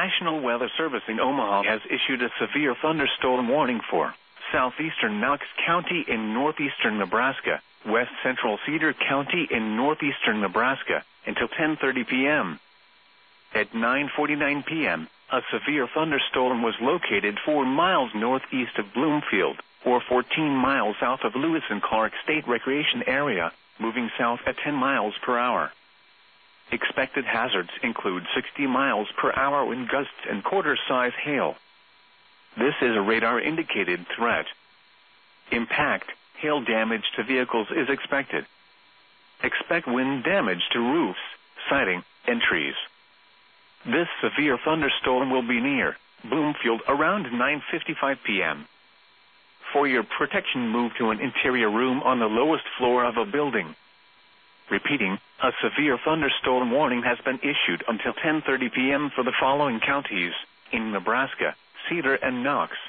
National Weather Service in Omaha has issued a severe thunderstorm warning for southeastern Knox County in northeastern Nebraska, west central Cedar County in northeastern Nebraska, until 10:30 p.m. At 9:49 p.m., a severe thunderstorm was located 4 miles northeast of Bloomfield, or 14 miles south of Lewis and Clark State Recreation Area, moving south at 10 miles per hour. Expected hazards include 60 miles per hour wind gusts and quarter-size hail. This is a radar-indicated threat. Impact, hail damage to vehicles is expected. Expect wind damage to roofs, siding, and trees. This severe thunderstorm will be near Bloomfield around 9:55 p.m. For your protection, move to an interior room on the lowest floor of a building. Repeating, a severe thunderstorm warning has been issued until 10:30 p.m. for the following counties in Nebraska: Cedar and Knox.